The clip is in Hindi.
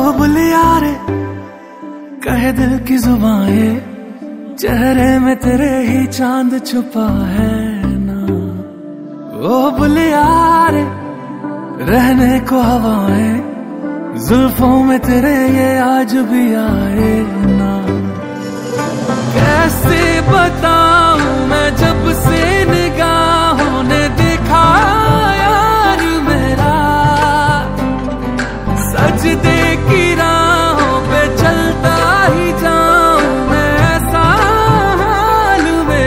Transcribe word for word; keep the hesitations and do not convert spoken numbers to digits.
बुलिया रे कहे दिल की जुबाएं, चेहरे में तेरे ही चांद छुपा है ना। ओ बुलिया रे रहने को हवाएं, जुल्फों में तेरे ये आज भी आए ना।